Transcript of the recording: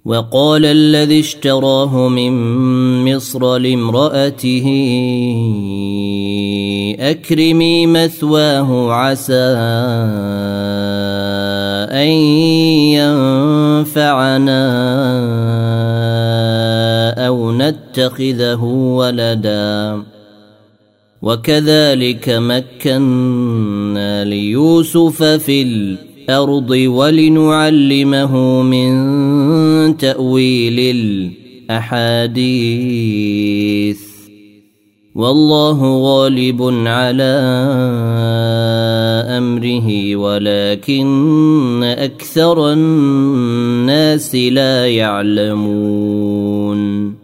وقال الذي اشتراه من مصر لامرأته أكرمي مثواه عسى أن ينفعنا أو نتخذه ولدا وكذلك مكنا ليوسف في الأرض ولنعلمه من تأويل الأحاديث والله غالب على أمره ولكن أكثر الناس لا يعلمون